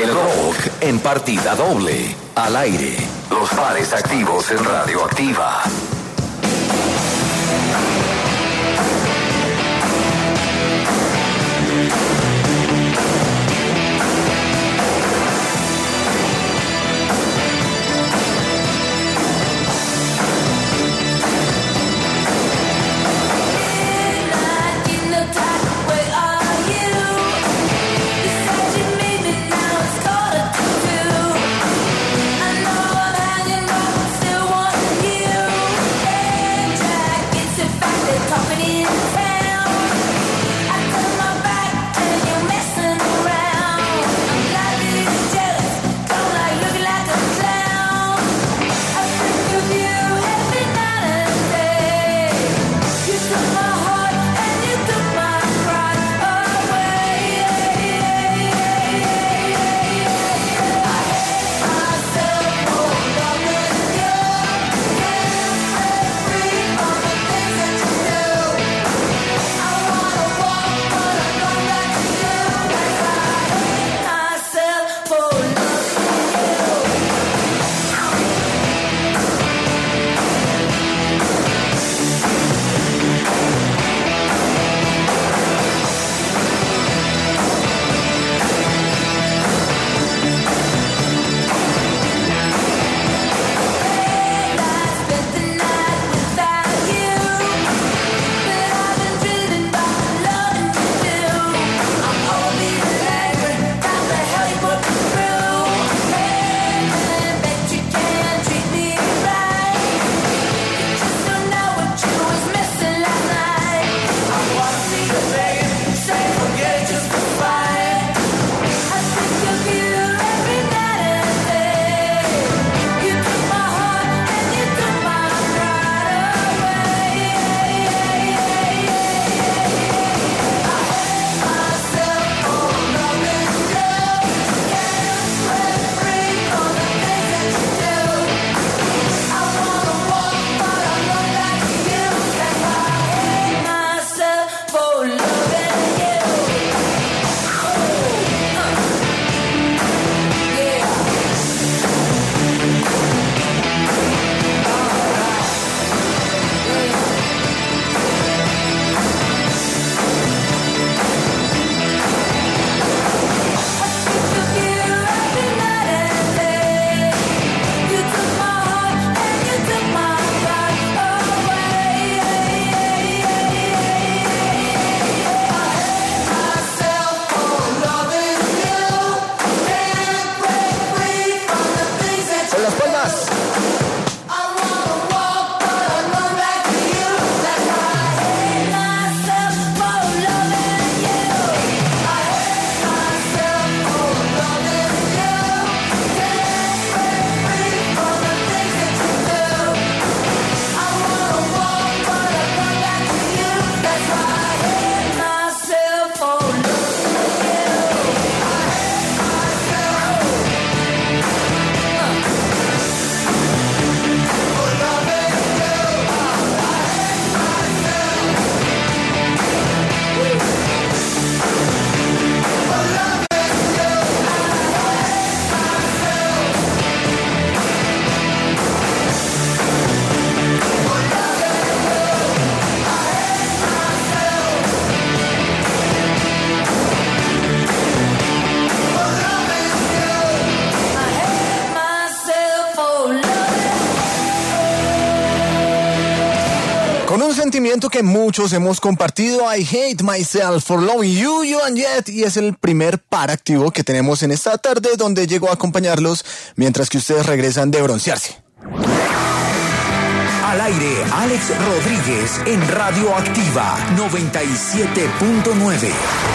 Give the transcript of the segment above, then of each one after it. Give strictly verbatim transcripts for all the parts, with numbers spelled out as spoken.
El rock en partida doble. Al aire. Los pares activos en Radioactiva. Con un sentimiento que muchos hemos compartido, I hate myself for loving you, you and yet, y es el primer par activo que tenemos en esta tarde, donde llego a acompañarlos mientras que ustedes regresan de broncearse. Al aire, Alex Rodríguez en Radioactiva noventa y siete punto nueve.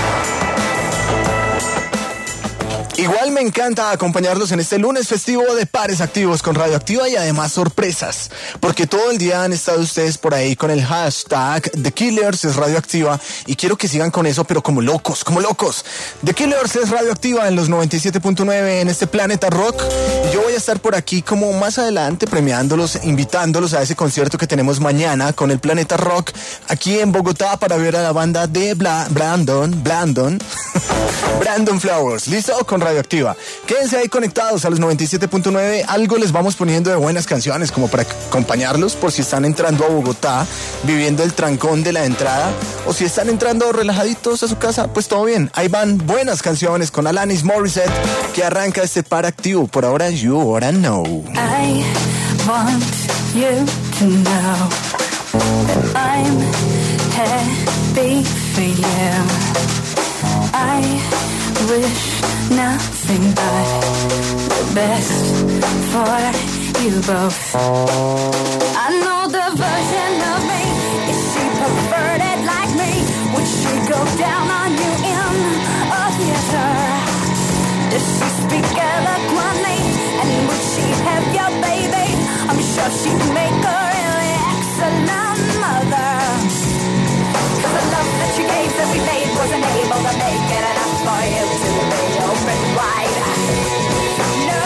Igual me encanta acompañarlos en este lunes festivo de pares activos con Radioactiva y además sorpresas, porque todo el día han estado ustedes por ahí con el hashtag The Killers es Radioactiva y quiero que sigan con eso, pero como locos, como locos. The Killers es Radioactiva en los noventa y siete punto nueve en este Planeta Rock. Y yo voy a estar por aquí como más adelante premiándolos, invitándolos a ese concierto que tenemos mañana con el Planeta Rock aquí en Bogotá para ver a la banda de Bla- Brandon, Brandon, Brandon Flowers. ¿Listo? Con Radioactiva. Quédense ahí conectados a los noventa y siete punto nueve. Algo les vamos poniendo de buenas canciones como para acompañarlos por si están entrando a Bogotá, viviendo el trancón de la entrada, o si están entrando relajaditos a su casa, pues todo bien. Ahí van buenas canciones con Alanis Morissette, que arranca este par activo. Por ahora, You Oughta Know. I want you to know that I'm happy for you. I wish nothing but the best for you both. I know the version of me, is she perverted like me? Would she go down on you in a theater? Does she speak eloquently? And would she have your baby? I'm sure she'd make a really excellent mother. Cause the love that you gave that we made wasn't able to make it enough for you to be open wide. No.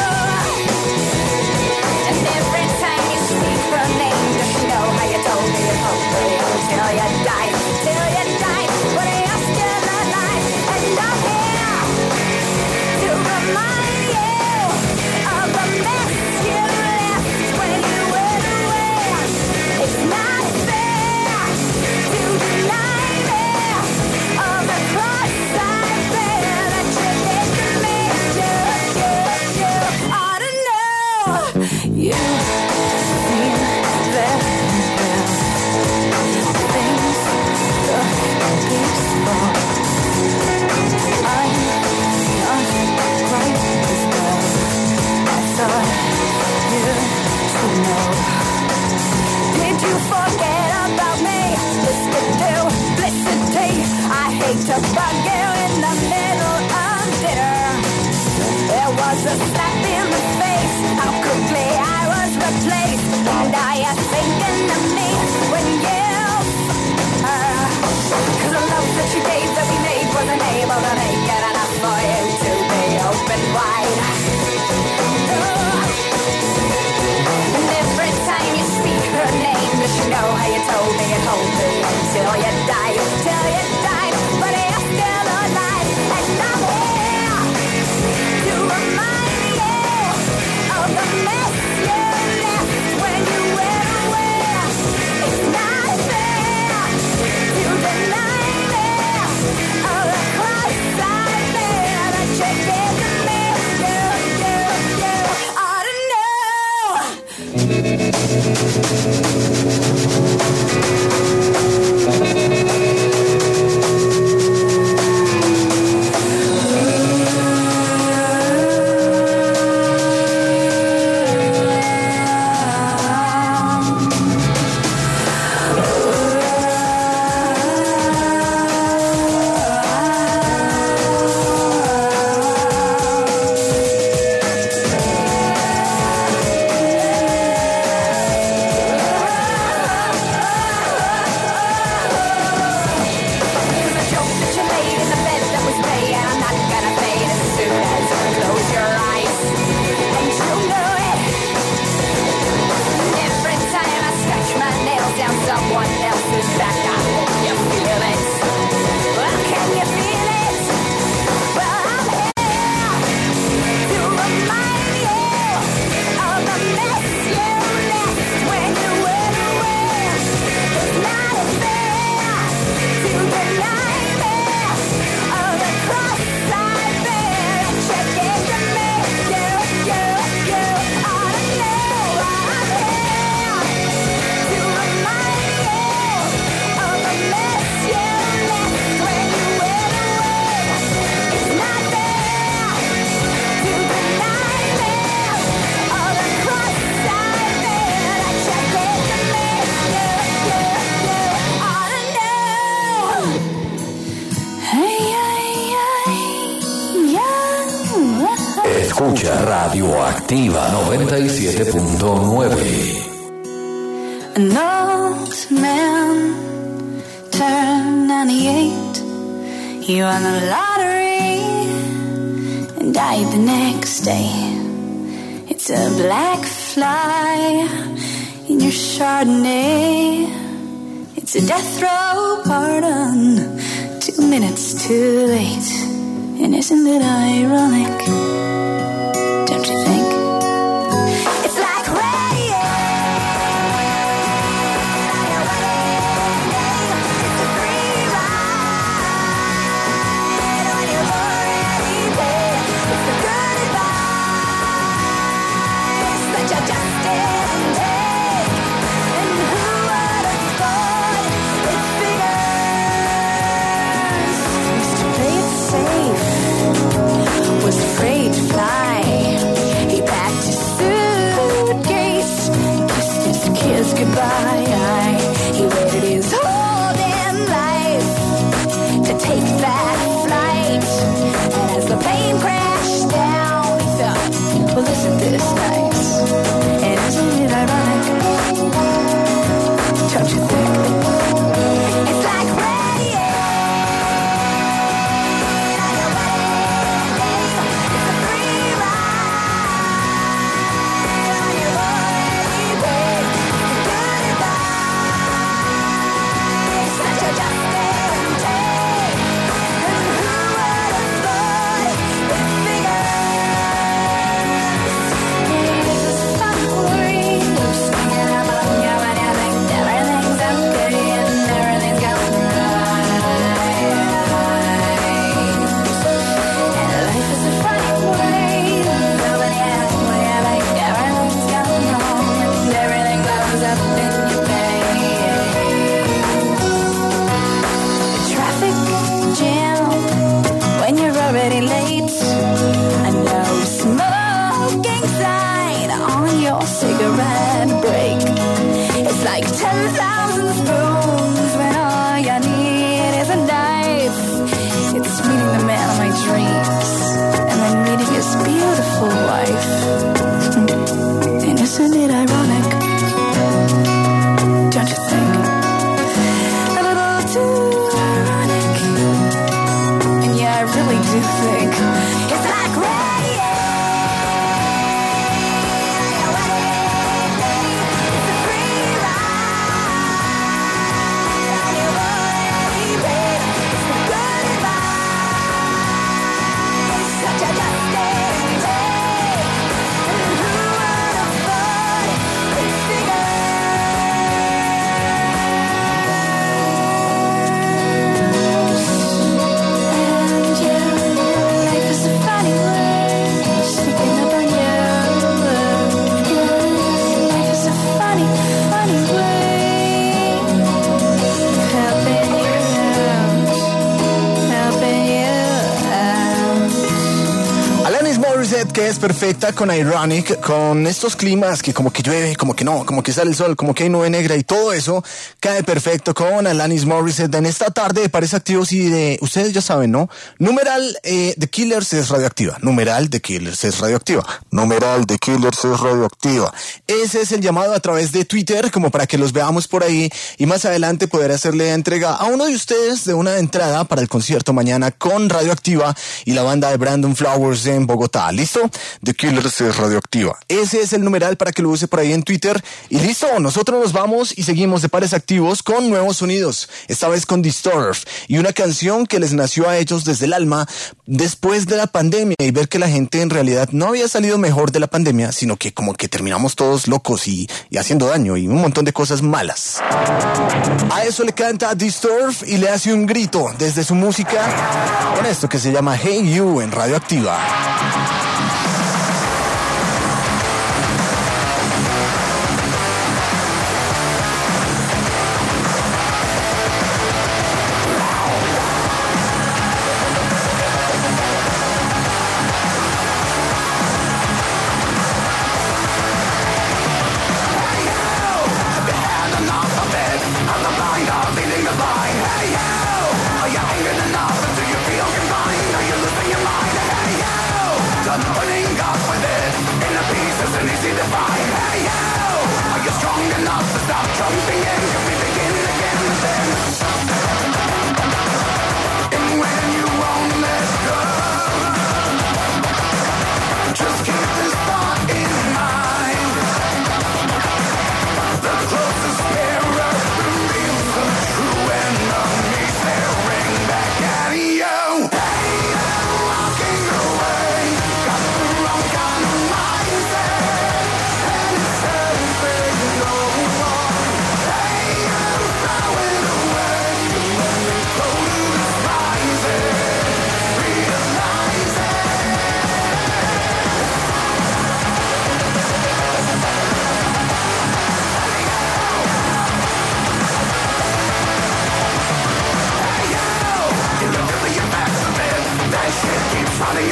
And every time you speak her name, does she know how you told me you'd hope for you till you died, till you died, but you're still alive. And I'm here to remind you of the mess you left when you went away. It's not fair to deny me of the cross I bear that you did to me. You, you, you ought to know. You seem very well. Things look peaceful. I'm not quite as well. I thought you should know. Did you forget about me? Listen to Felicity. I hate to bug you in the middle of dinner. There was a slap in the face. How quickly I was replaced. And are you thinking of me when you uh, Cause the love that you gave that we made wasn't able to make it enough for you to be open wide. Uh, and every time you speak her name, does she know how you told me you'd hold me until you died, till you died, but you're still alive. And I'm here to remind you of the mess you left when you went away. It's not fair to deny me of the cross I bear that you did to me. You, you, you ought to know. Escucha Radioactiva noventa y siete punto nueve. An old man turned ninety-eight. He won the lottery and died the next day. It's a black fly in your Chardonnay. It's a death row pardon, two minutes too late. And isn't it ironic? Don't you think? It's like radio. It's a free ride on your already paid. It's the good advice that you just didn't take. And who would have thought it figures? Used to play it safe, was afraid to fly. He packed his suitcase, kissed his kids goodbye. He waited his whole damn life to take that flight. And as the plane crashed down, he thought, well, isn't this nice? And isn't it ironic? Don't you think? It's like radio. It's a free ride on your already paid. Good advice that you just didn't take. And who would have thought it figures? It's a fun worry. You're singing about you and you think everything's okay and everything's going right. And life is a funny way. When you when you think everything's going wrong and everything goes up in your pay. Traffic jam when you're already late. A no smoking sign on your cigarette break. It's like ten thousand spoons when all you need is a knife. It's meeting the man of my dreams and then meeting his beautiful wife. And isn't it ironic? Don't you think? A little too ironic. And yeah, I really do think it's like radio. It's a free ride on your already paid. It's the good advice that you just didn't take. And who would have thought it figures? And yeah, life is a funny way, sneaking up on you. Yeah, life is a funny, funny way, helping you out, helping you out. Alanis Morissette, que es perfecta con Ironic, con estos climas que como que llueve, como que no, como que sale el sol, como que hay nube negra y todo eso, cae perfecto con Alanis Morissette en esta tarde de Pares Activos y de, ustedes ya saben, ¿no? Numeral eh, The Killers es radioactiva, numeral The Killers es radioactiva, numeral The Killers es radioactiva. Ese es el llamado a través de Twitter, como para que los veamos por ahí y más adelante poder hacerle entrega a uno de ustedes de una entrada para el concierto mañana con Radioactiva y la banda de Brandon Flowers en Bogotá. ¿Listo? The Killers es radioactiva. Ese es el numeral para que lo use por ahí en Twitter. Y listo, nosotros nos vamos y seguimos de Pares Activos con nuevos sonidos. Esta vez con Disturb y una canción que les nació a ellos desde el alma después de la pandemia y ver que la gente en realidad no había salido mejor de la pandemia, sino que como que terminamos todos locos y, y haciendo daño y un montón de cosas malas. A eso le canta Disturb y le hace un grito desde su música con esto que se llama Hey You en Radioactiva. Hey,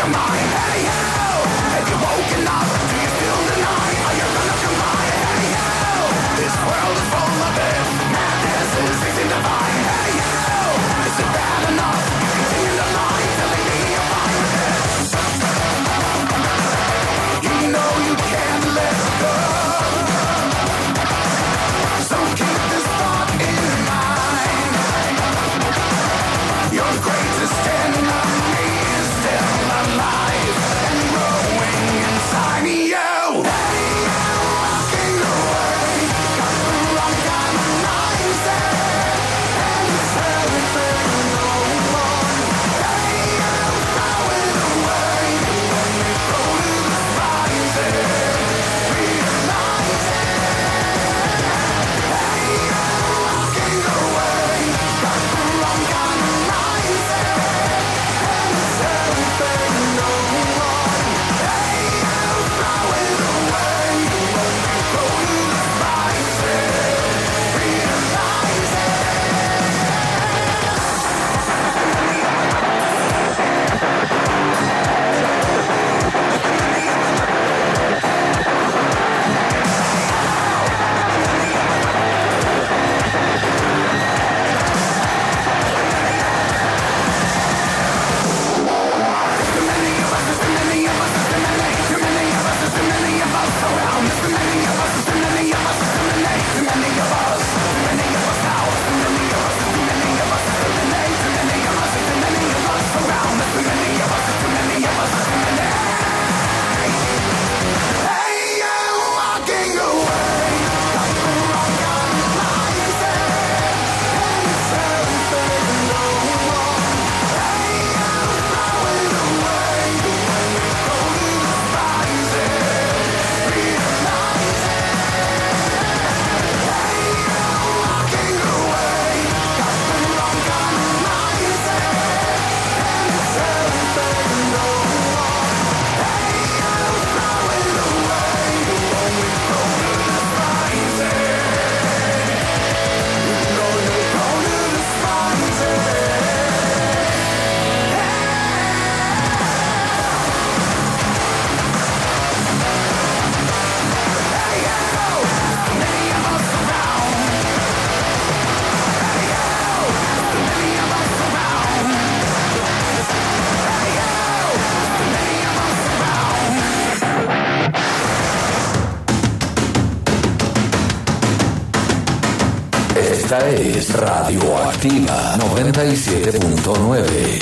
Esta es Radioactiva noventa y siete punto nueve.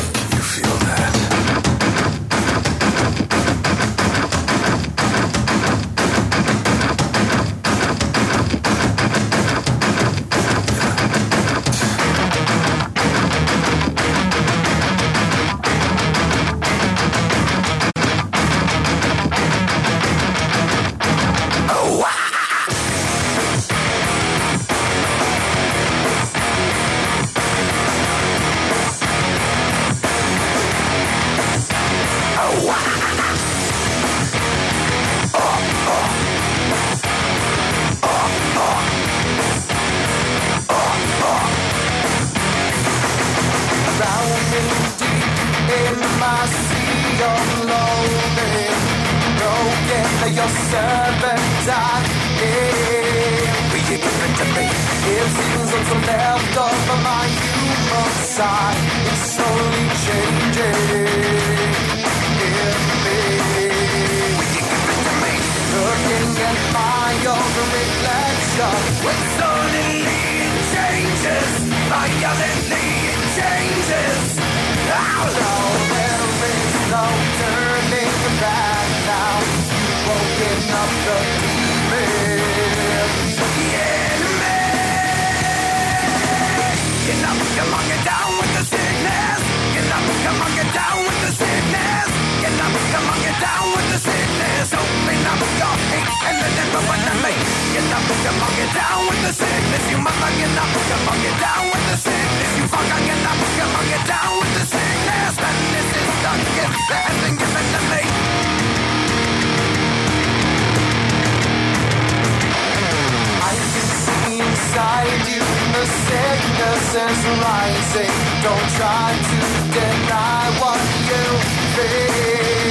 Rising, don't try to deny what you feel.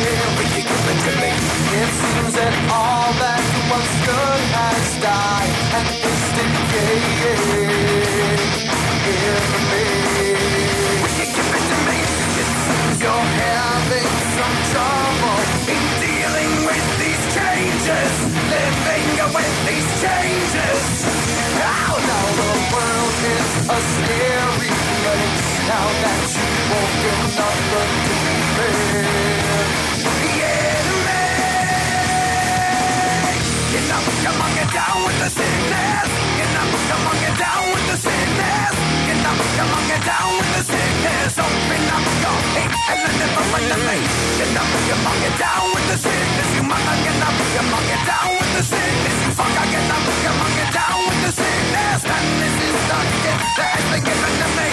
in dealing with these changes, living with these changes. Oh, now the world is a scary place, now that you've woken up the deep end. Yeah, man. Get up, come on, get down with the sickness. Get up, come on, get down with the sickness. Get up, come on, get down with the sickness. Open up your hate and let it run the face. Get up, come on, get down with the sickness. You mama, get up, come on, get down with the sickness. You fucker, get up, come on, get down with the sickness. And this is the gift that has been given to me.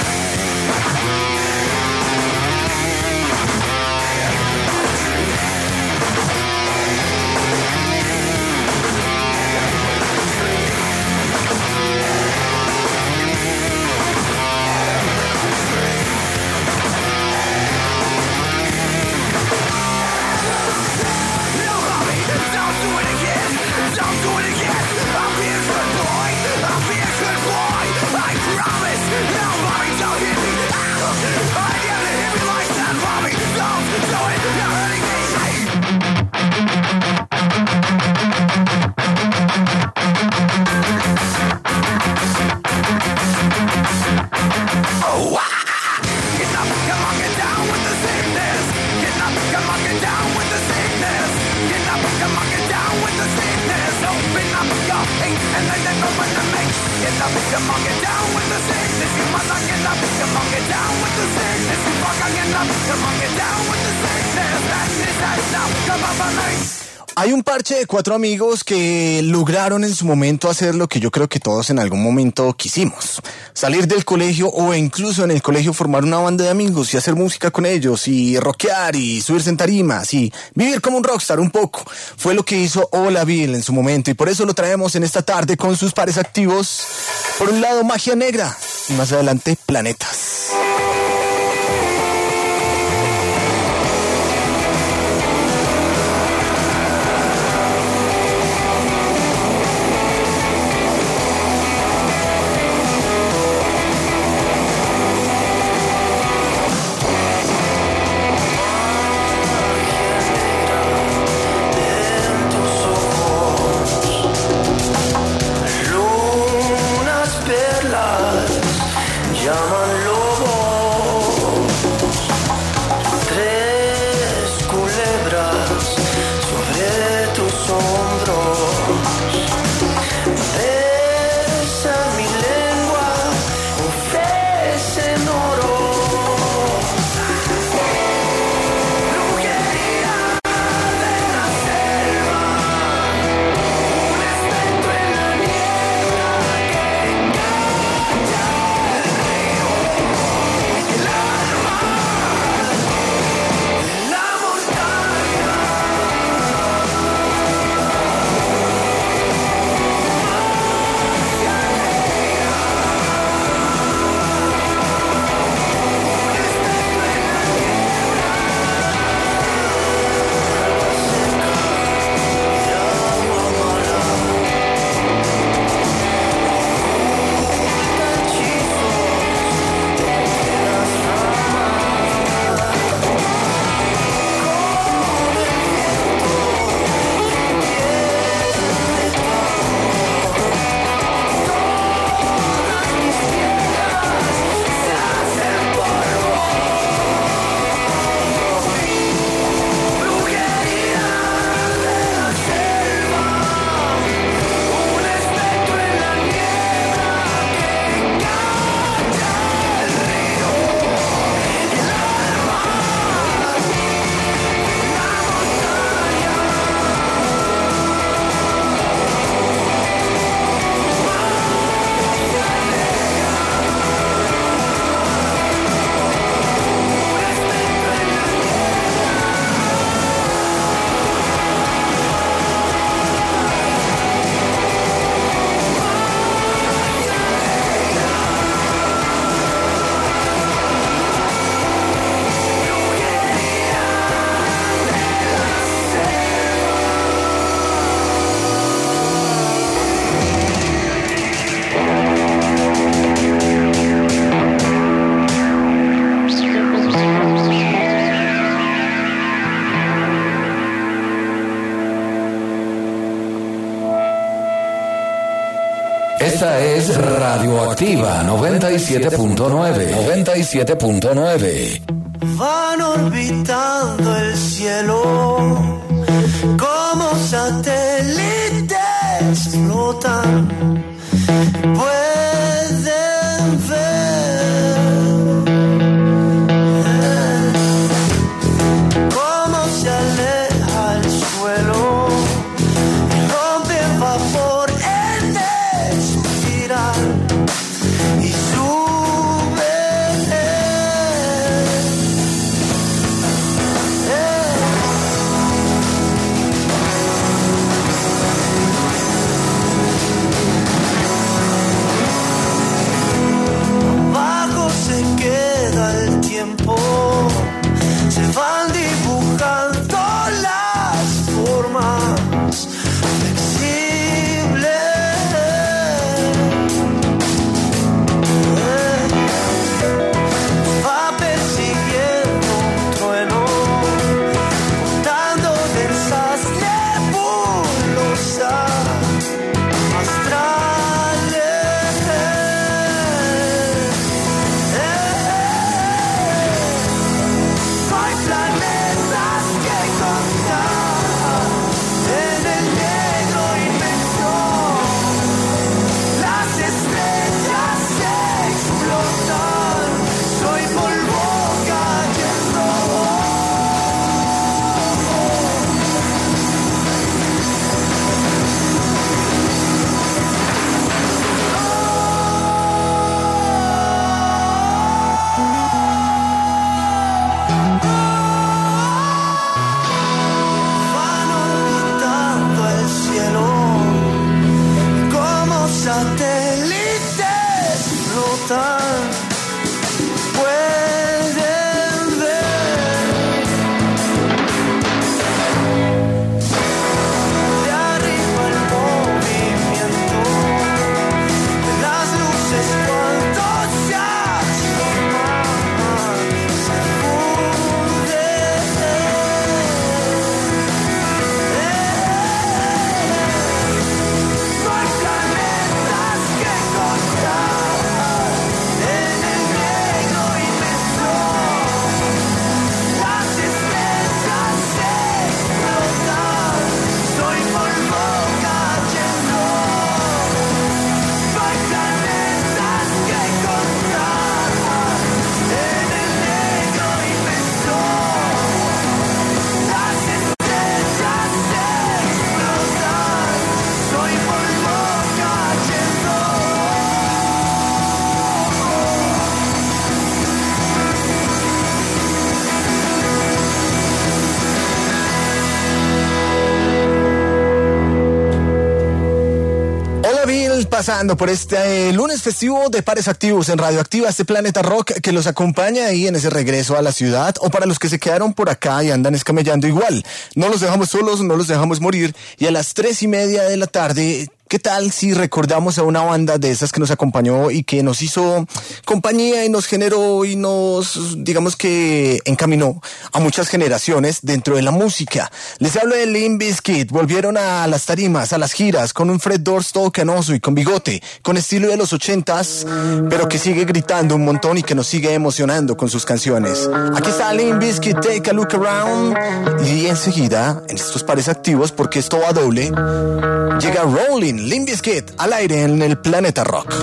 Hay un parche de cuatro amigos que lograron en su momento hacer lo que yo creo que todos en algún momento quisimos. Salir del colegio o incluso en el colegio formar una banda de amigos y hacer música con ellos y rockear y subirse en tarimas y vivir como un rockstar un poco. Fue lo que hizo Hola Bill en su momento y por eso lo traemos en esta tarde con sus pares activos. Por un lado Magia Negra y más adelante Planetas. Lunas, perlas, llaman lobos. Esta es Radioactiva noventa y siete punto nueve. noventa y siete punto nueve. Van orbitando el cielo como satélites flotan. Pueden ver cómo se aleja el suelo y rompe vapor en espiral y sube. Abajo se queda el tiempo, se van dibujando las formas flexibles. Va persiguiendo un trueno, botando densas nebulosas astrales. No hay planetas que contar en el negro inmenso. Las estrellas se explotan. Soy polvo cayendo. Van orbitando el cielo como satélites flotan. Pueden ver de arriba el movimiento de las luces cuando se asoman, se funden. No hay planetas que contar en el negro inmenso. Las estrellas se explotan. Soy polvo cayendo. No hay planetas que contar en el negro inmenso. Las estrellas se explotan. Soy polvo cayendo. Hola Bill, pasando por este eh, lunes festivo de Pares Activos en Radioactiva, este Planeta Rock que los acompaña ahí en ese regreso a la ciudad, o para los que se quedaron por acá y andan escamellando igual. No los dejamos solos, no los dejamos morir, y a las tres y media de la tarde... ¿Qué tal si recordamos a una banda de esas que nos acompañó y que nos hizo compañía y nos generó y nos, digamos que encaminó a muchas generaciones dentro de la música? Les hablo de Limp Bizkit. Volvieron a las tarimas, a las giras, con un Fred Durst todo canoso y con bigote, con estilo de los ochentas, pero que sigue gritando un montón y que nos sigue emocionando con sus canciones. Aquí está Limp Bizkit, Take a Look Around, y enseguida, en estos Pares Activos, porque esto va doble, llega Rolling, Limp Bizkit, al aire en el Planeta Rock.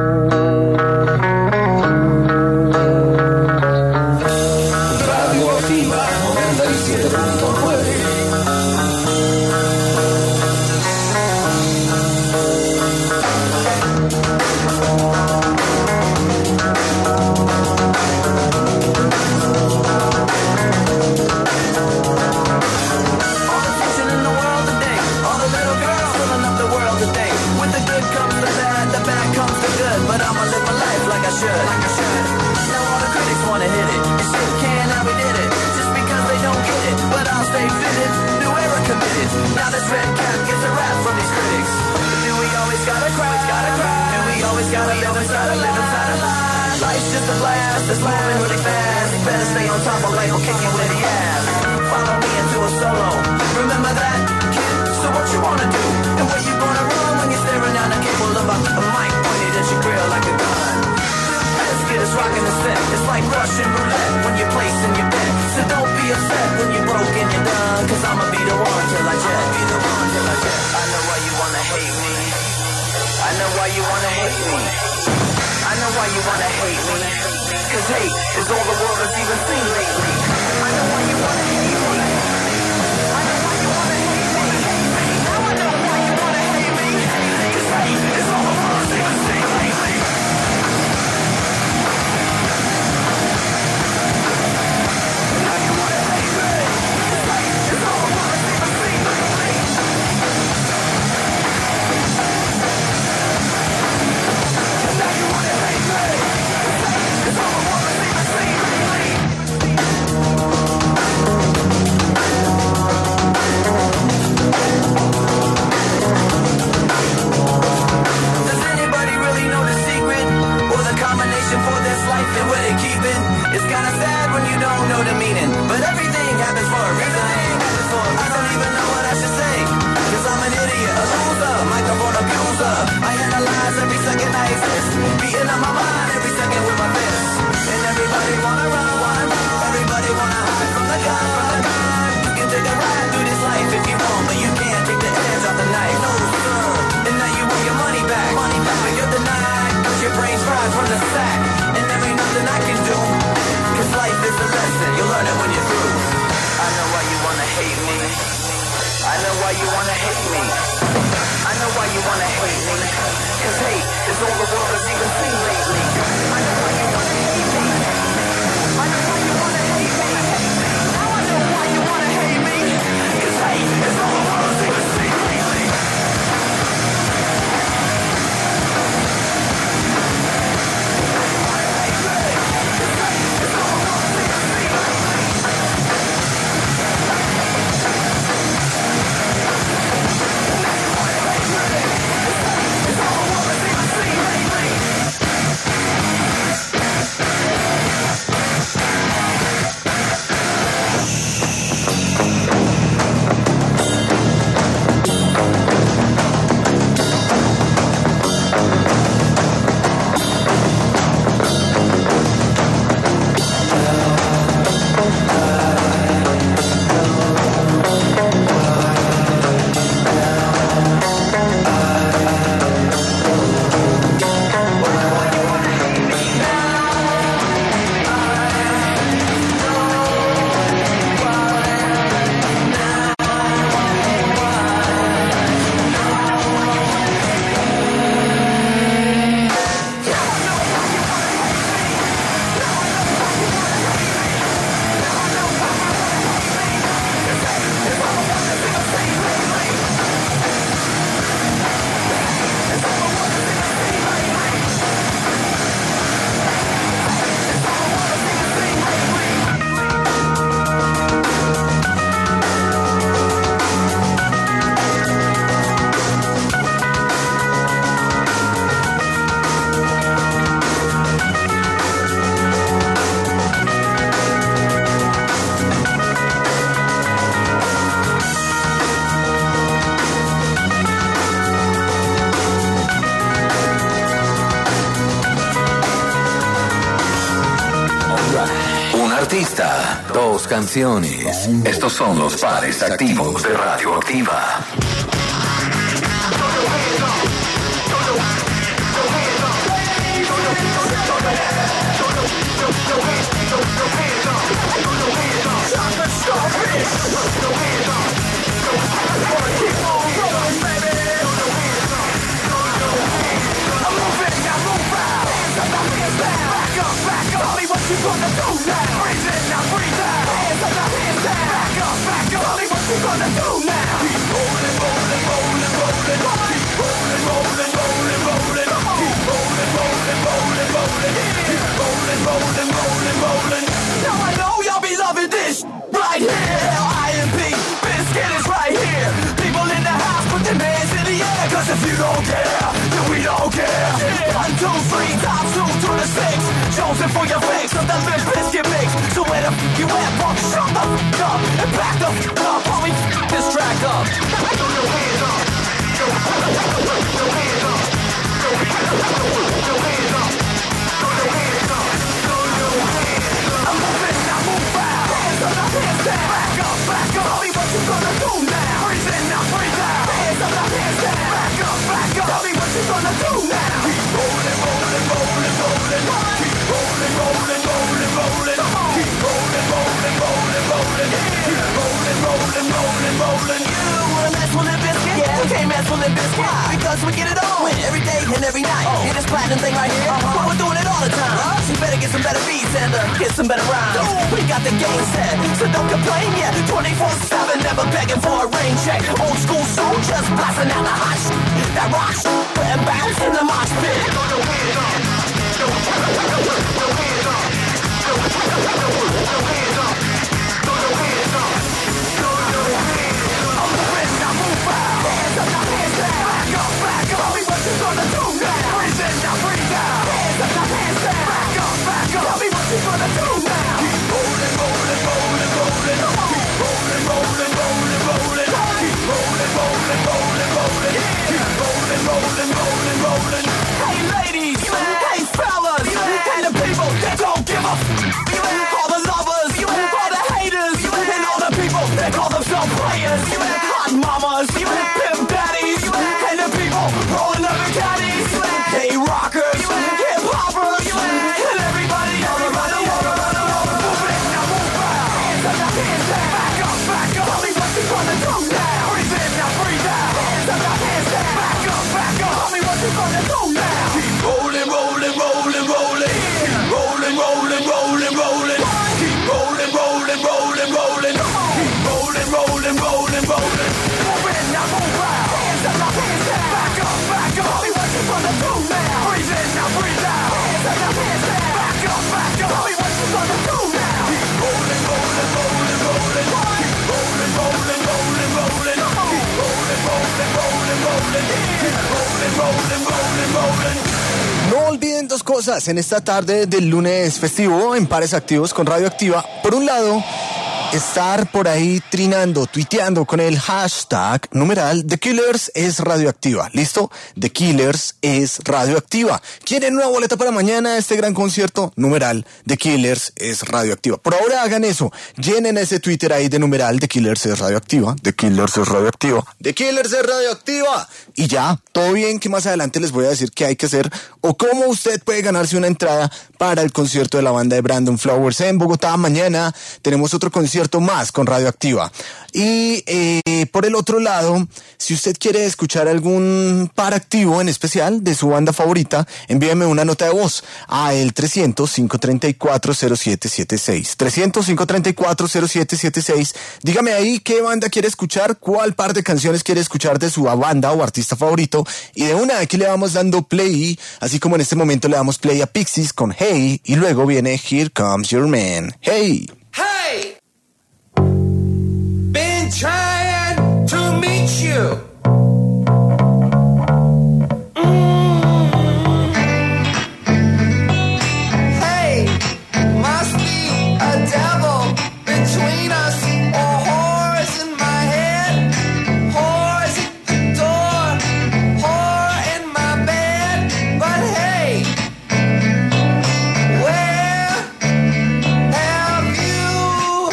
Radioactiva noventa y siete punto nueve. But I'ma live my life like I should. Like I should. Now all the critics wanna hit it. You still can, now we did it. Just because they don't get it. But I'll stay fitted. New era committed. Now this red cap gets a rap from these critics. But do we always gotta cry? Gotta cry. Do we always gotta live inside a live inside a lie? Life's just a blast. It's moving really fast. Better stay on top of life or kick you with the ass. Follow me into a solo. Remember that, kid? So what you wanna do? And where you gonna run when you're staring down the cable of a, a know why you wanna hate me. I know why you wanna hate me. Cause hate is all the world has even seen lately. I know why you wanna hate me. I know why you wanna hate me. Now I know why you wanna hate me. Cause hate is all the world has even seen lately. Artista, dos canciones. Estos son los pares activos de Radioactiva. You gonna do now? Breathe in, now breathe out. Hands up, now hands down. Back up, back up. Tell me what you gonna do now? Keep rolling, rolling, rolling, rolling. Keep rolling, rolling, rolling, rolling. Keep rolling, rolling, rolling, rolling. Keep rolling, rolling, rolling, rolling. Now I know y'all be loving this right here. L I M P, Biscuit is right here. People in the house, put their hands in the air. Cause if you don't care, then we don't care. One, two, three, top two to the six. Chosen for your fix of the Limp Bizkit mix. So where the f*** you at, punk? Shut the f*** up and back the f*** up. While we f*** this track up. Throw your hands up. Throw your hands up. Throw your hands up. Throw your hands up. Throw your hands up. Throw your hands up. I'm moving, now move out. Hands up, now hands down. Back up, back up. Tell me what you gonna do now. Breathe in, now breathe out. Hands up, now hands down. Back up, back up. Tell me what you gonna do now. Keep rolling, rolling, rolling, rolling. Keep rolling, rolling, rolling, rolling. Keep rolling, rolling, rolling, rolling. Keep rolling, rolling, rolling, rolling. You wanna mess with Limp Bizkit? Yeah, we can't mess with Limp Bizkit. Why? Because we get it on every day and every night. Oh. Hear this platinum thing right here? Uh-huh. Well, we're doing it all the time. Huh? So you better get some better beats and uh, get some better rhymes. Ooh. We got the game set, so don't complain yet. twenty-four seven, never begging for a rain check. Old school soldiers blasting out the hot shit. That rock shit, and bounce in the mosh pit. Throw your hands up. Throw your hands up. Throw your hands up. Throw your hands up. Throw your hands up. I'm moving, now move out. Hands up, now hands down. Back up, back up. Tell me what you gonna do now. Breathe in, now breathe out. Hands up, now hands down. Back up, back up. Tell me what you gonna do now. Keep rolling, rolling, rolling, rolling. Keep rolling, rolling, rolling, rolling. Keep rolling, rolling, rolling, rolling. Keep rolling, rolling, rolling, rolling. Hey ladies, hey fellas, hey the people that don't give a f***. All the lovers, rolling, rolling. Move in, now move out. Hands up, now hands down. Back up, back up. I'll be working from the two now. Breathe in, now breathe out. Hands up, now hands down. Back up, back up. I'll be working from the two now. Keep rolling, rolling, rolling, rolling. Keep rolling, rolling, rolling, rolling. Keep rolling, rolling, rolling, rolling. Keep rolling, rolling, rolling, rolling. No olviden dos cosas en esta tarde del lunes festivo en Pares Activos con Radioactiva. Por un lado, estar por ahí trinando, tuiteando con el hashtag numeral The Killers es Radioactiva. ¿Listo? The Killers es Radioactiva. ¿Quieren una boleta para mañana este gran concierto? Numeral The Killers es Radioactiva. Por ahora hagan eso. Llenen ese Twitter ahí de numeral The Killers es Radioactiva. The Killers es Radioactiva. The Killers es Radioactiva. Y ya, todo bien, que más adelante les voy a decir qué hay que hacer o cómo usted puede ganarse una entrada para el concierto de la banda de Brandon Flowers en Bogotá. Mañana tenemos otro concierto más con Radioactiva. Y eh, por el otro lado, si usted quiere escuchar algún par activo en especial de su banda favorita, envíeme una nota de voz a el trescientos, cinco treinta y cuatro, cero siete siete seis. trescientos, cinco treinta y cuatro, cero siete siete seis. Dígame ahí qué banda quiere escuchar, cuál par de canciones quiere escuchar de su banda o artista favorito. Y de una aquí le vamos dando play, así como en este momento le damos play a Pixies con Hey, y luego viene Here Comes Your Man. Hey. Hey! Been trying to meet you. Mm. Hey, must be a devil between us, or whores in my head, whores at the door, whore in my bed. But hey, where have you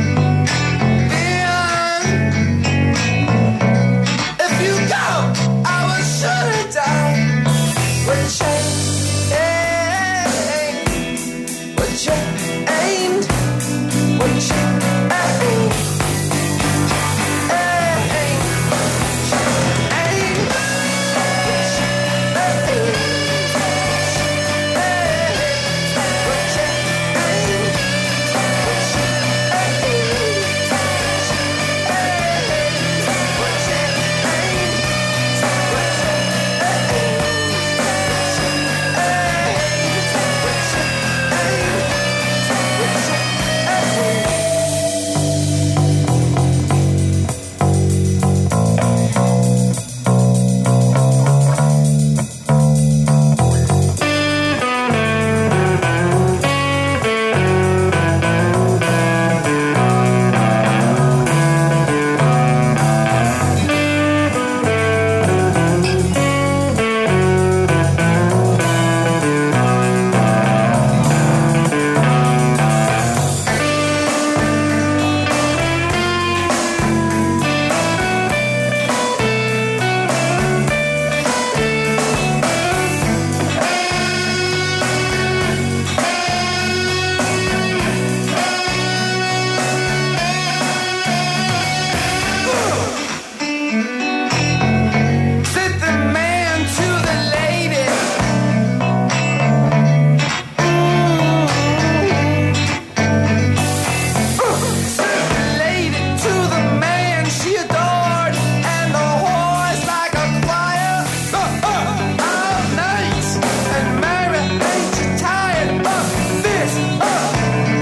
been? If you go, I will surely die. But you ain't, but you ain't, but you ain't, ain't, ain't, Said the man to the lady. Mm. Said the lady to the man she adored, and the whore's like a choir. Uh, uh, all night. And Mary, ain't you tired of this? Uh,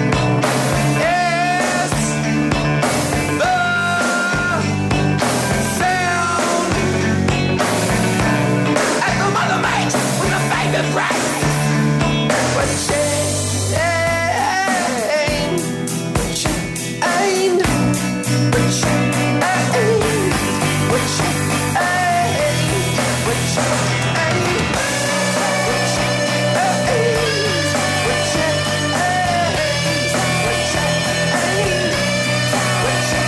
yes. The sound at the mother makes with a baby breath. But she ain't, but she ain't, but she ain't, but she ain't, but she ain't, but she ain't, but she ain't, but she ain't, but she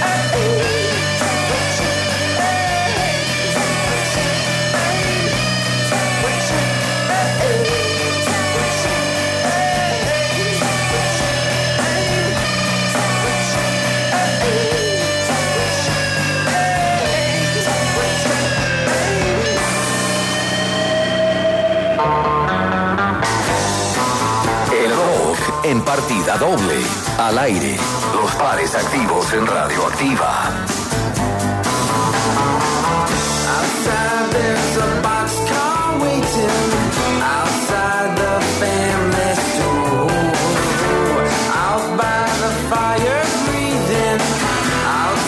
El rock en partida doble. Al aire. Los pares activos en Radioactiva.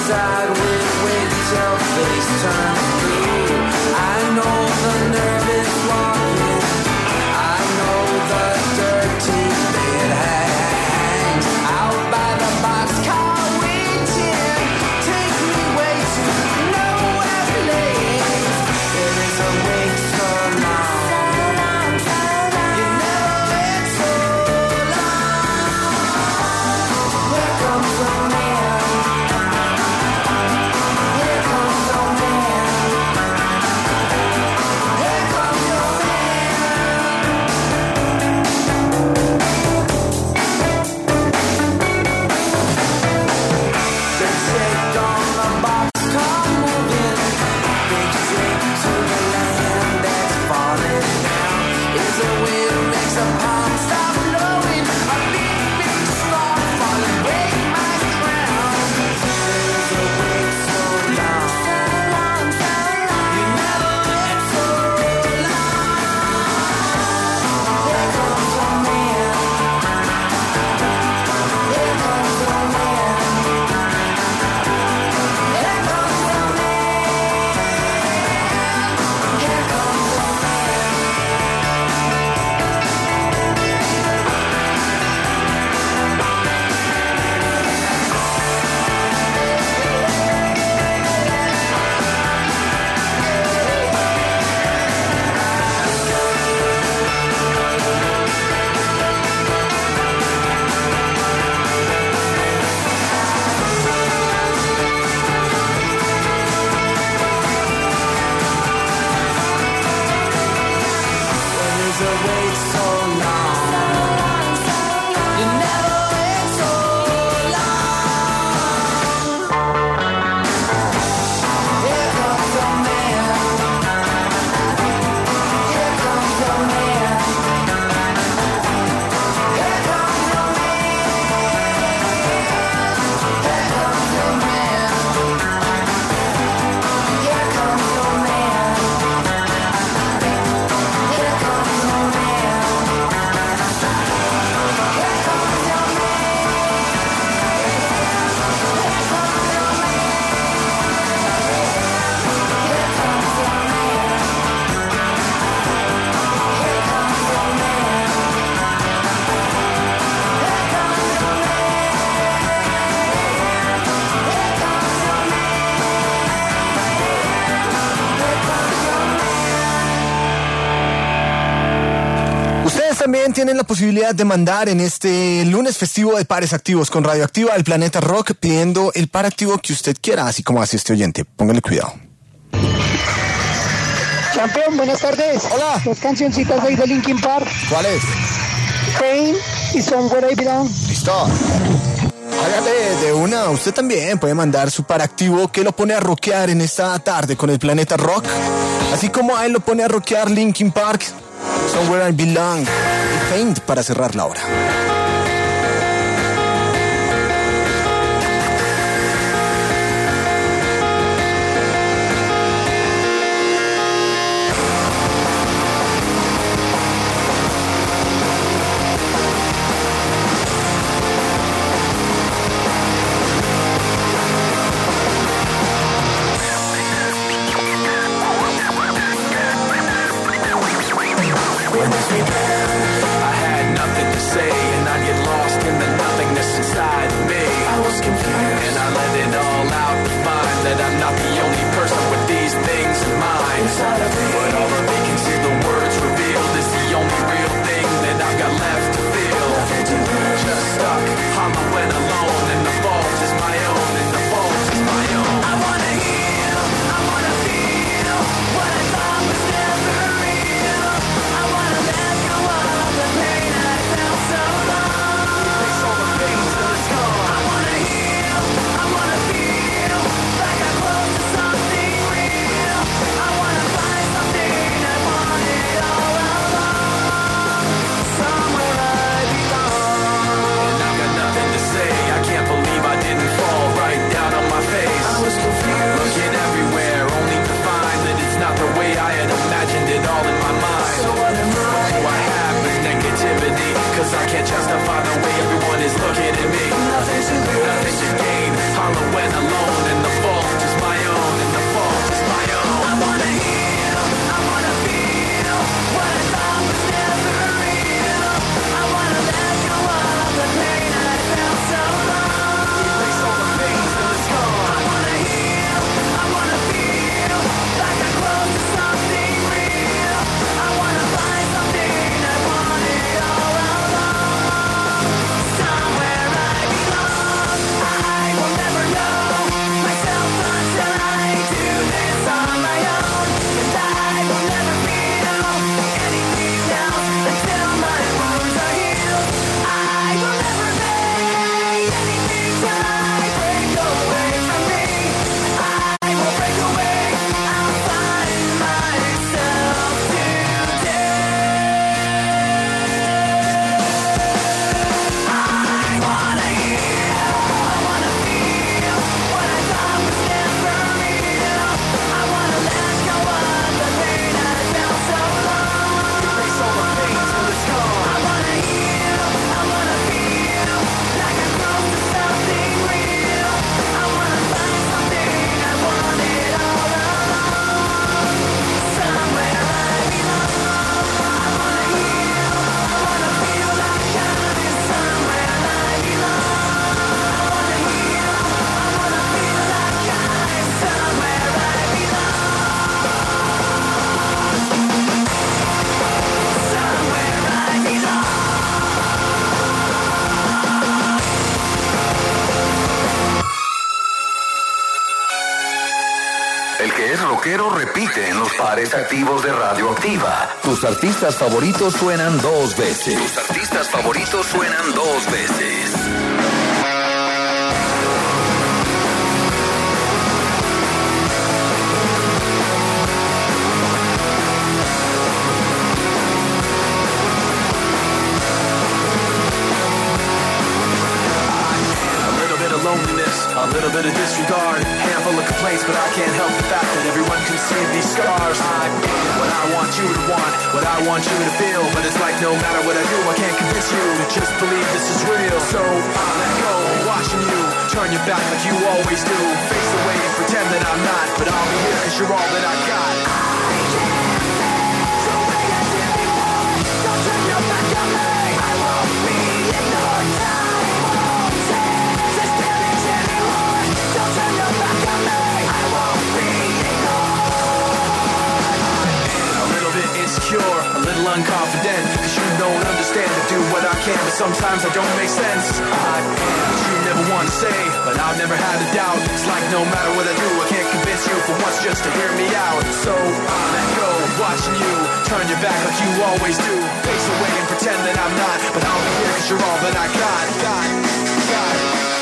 outside, we wait till face turns blue. I know the nervous walking, I know the dirty bed hangs out by the boxcar waiting. Take me way to nowhere place. There is a wait so long, you never wait so long. Here comes the man, here comes the man, here comes your big shake on the boxcar moving, big shake to the land that's falling down. Is a wind makes a palm stop blowing, a big big storm falling, break my crown. There's a wait so long, you never wait so long. Here comes the man, here comes the man, here comes the man, here comes the man. There's a wait so long, you never wait so long. Here comes the man, here comes the man, here comes the man, here comes the man, here comes the man, here comes the man, here comes the Ustedes también tienen la posibilidad de mandar en este lunes festivo de pares activos con Radioactiva al Planeta Rock pidiendo el par activo que usted quiera, así como hace este oyente. Póngale cuidado. Campeón, buenas tardes. Hola. Dos cancioncitas de ahí de Linkin Park, ¿Cuál es? Pain y Somewhere I Belong. Listo. Hágale de una. Usted también puede mandar su par activo que lo pone a rockear en esta tarde con el Planeta Rock. Así como a él lo pone a rockear Linkin Park, Somewhere I Belong y Faint para cerrar la hora. I had nothing to say, and El que es rockero repite en los pares activos de Radioactiva. Tus artistas favoritos suenan dos veces. Tus artistas favoritos suenan dos veces. Loneliness, a little bit of disregard, handful of complaints, but I can't help the fact that everyone can see these scars. I am what I want you to want, what I want you to feel, but it's like no matter what I do, I can't convince you to just believe this is real. So I let go, watching you turn your back like you always do, face away and pretend that I'm not, but I'll be here 'cause you're all that I got. I can't stand the way I did before. Don't turn your back on me. I won't be ignored. Time won't stand. Don't turn your back on me. I won't be ignored. A little bit insecure, a little unconfident, 'cause you don't understand to do what I can, but sometimes I don't make sense. I am what you never want to say, but I've never had a doubt. It's like no matter what I do, I can't convince you for once just to hear me out. So I let go, watching you turn your back like you always do, face away and pretend that I'm not, but I'll be here 'cause you're all that I got, got, got.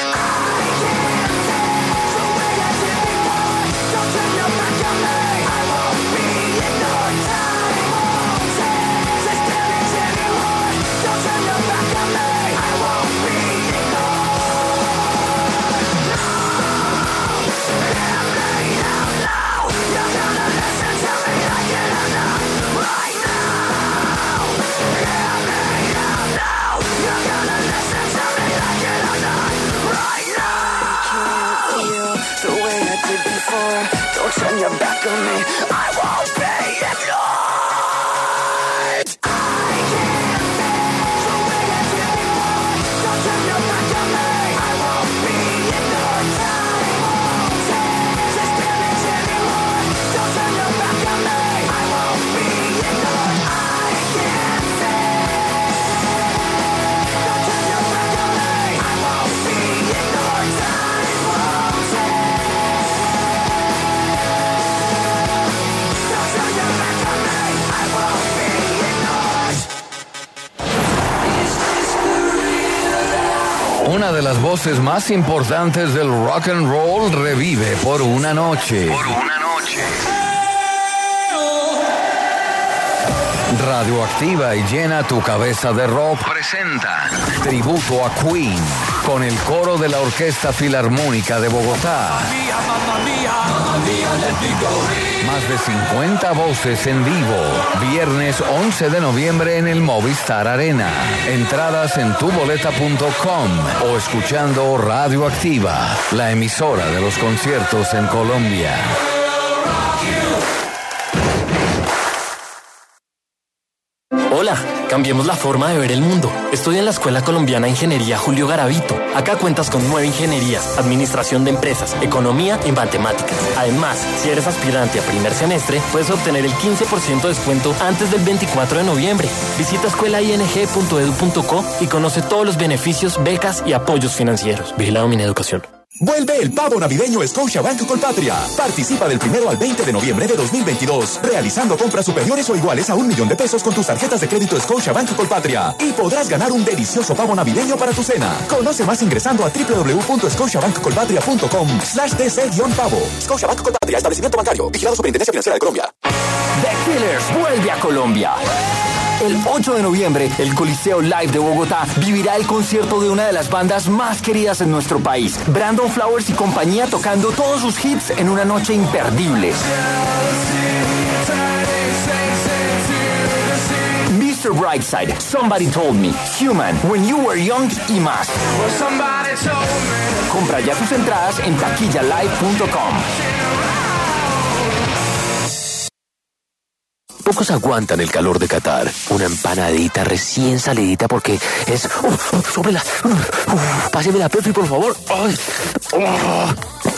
Don't turn your back on me. I won't be ignored. I can't stand the way I did before. Don't turn your back on me. I won't be ignored. Time won't stand this anymore. Don't turn your back on me. I won't be ignored. I can't stand. Don't turn your back on me. I won't be ignored. Time won't stand. Una de las voces más importantes del rock and roll revive por una noche. Por una noche. Radioactiva y Llena tu cabeza de rock presenta tributo a Queen con el coro de la Orquesta Filarmónica de Bogotá. Más de cincuenta voces en vivo. Viernes once de noviembre en el Movistar Arena. Entradas en tu boleta punto com o escuchando Radioactiva, la emisora de los conciertos en Colombia. Hola, cambiemos la forma de ver el mundo. Estoy en la Escuela Colombiana de Ingeniería Julio Garavito. Acá cuentas con nueve ingenierías, administración de empresas, economía y matemáticas. Además, si eres aspirante a primer semestre, puedes obtener el quince por ciento de descuento antes del veinticuatro de noviembre. Visita escuela i n g punto e d u punto co y conoce todos los beneficios, becas y apoyos financieros. Vigilado Mineducación. Vuelve el pavo navideño Scotiabank Colpatria. Participa del primero al veinte de noviembre de dos mil veintidós, realizando compras superiores o iguales a un millón de pesos con tus tarjetas de crédito Scotiabank Colpatria. Y podrás ganar un delicioso pavo navideño para tu cena. Conoce más ingresando a w w w punto scotiabank colpatria punto com slash d c guión pavo. Scotiabank Colpatria, establecimiento bancario, vigilado Superintendencia Financiera de Colombia. The Killers vuelve a Colombia. El ocho de noviembre, el Coliseo Live de Bogotá vivirá el concierto de una de las bandas más queridas en nuestro país. Brandon Flowers y compañía tocando todos sus hits en una noche imperdible. mister Brightside, Somebody Told Me, Human, When You Were Young y más. Compra ya tus entradas en taquilla live punto com. Pocos aguantan el calor de Qatar. Una empanadita recién salidita porque es... Uf, uf, sóbrela. Uf, uf, páseme la Pepsi, por favor. Ay. Oh.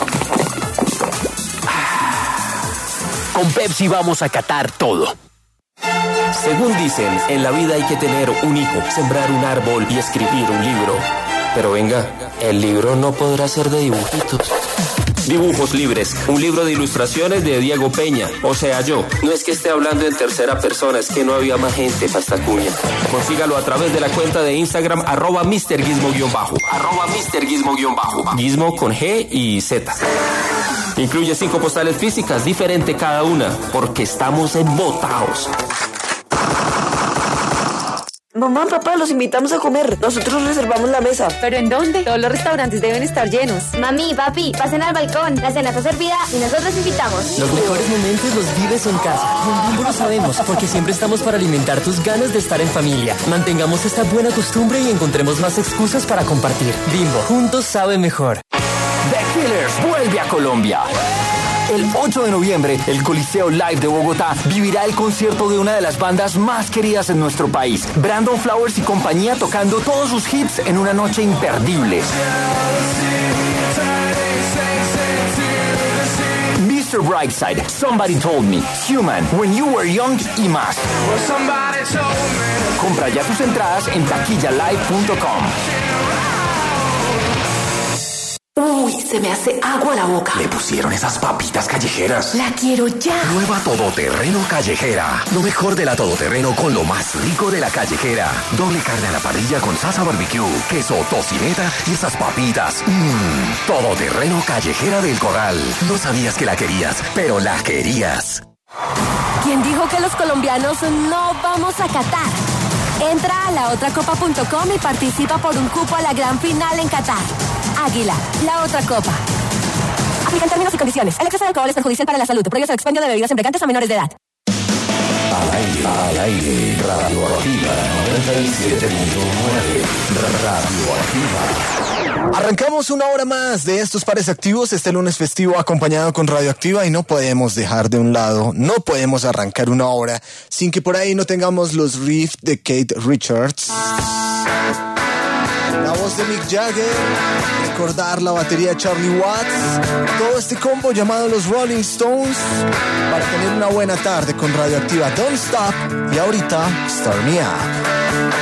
Con Pepsi vamos a catar todo. Según dicen, en la vida hay que tener un hijo, sembrar un árbol y escribir un libro. Pero venga, el libro no podrá ser de dibujitos. Dibujos Libres, un libro de ilustraciones de Diego Peña, o sea yo. No es que esté hablando en tercera persona, es que no había más gente para esta cuña. Consígalo a través de la cuenta de Instagram, arroba Mister Gizmo-bajo. Arroba Mister Gizmo-bajo. Gizmo con G y Z. Incluye cinco postales físicas, diferente cada una, porque estamos embotados. Mamá, papá, los invitamos a comer. Nosotros reservamos la mesa. ¿Pero en dónde? Todos los restaurantes deben estar llenos. Mami, papi, pasen al balcón. La cena está servida y nosotros invitamos. Los mejores momentos los vives en casa. En Bimbo lo sabemos, porque siempre estamos para alimentar tus ganas de estar en familia. Mantengamos esta buena costumbre y encontremos más excusas para compartir. Bimbo, juntos sabe mejor. The Killers vuelve a Colombia. El ocho de noviembre, el Coliseo Live de Bogotá vivirá el concierto de una de las bandas más queridas en nuestro país. Brandon Flowers y compañía tocando todos sus hits en una noche imperdible. mister Brightside, Somebody Told Me, Human, When You Were Young y más. Compra ya tus entradas en taquilla live punto com. Uy, se me hace agua la boca. Le pusieron esas papitas callejeras. La quiero ya. Nueva Todoterreno Callejera. Lo mejor de la Todoterreno con lo más rico de la callejera. Doble carne a la parrilla con salsa barbecue, queso, tocineta y esas papitas. Mmm, Todoterreno Callejera del Corral. No sabías que la querías, pero la querías. ¿Quién dijo que los colombianos no vamos a Qatar? Entra a la otra copa punto com y participa por un cupo a la gran final en Qatar. Águila, la otra copa. Aplican términos y condiciones. El exceso de alcohol es perjudicial para la salud. Prohíbe el expendio de bebidas embriagantes a menores de edad. Al aire, al aire, Radioactiva noventa y siete punto nueve. Radioactiva. Arrancamos una hora más de estos pares activos este lunes festivo acompañado con Radioactiva y no podemos dejar de un lado, no podemos arrancar una hora sin que por ahí no tengamos los riffs de Kate Richards, la voz de Mick Jagger, recordar la batería de Charlie Watts, todo este combo llamado los Rolling Stones para tener una buena tarde con Radioactiva. Don't Stop y ahorita Start Me Up.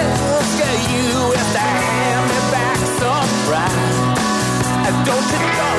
Don't you know?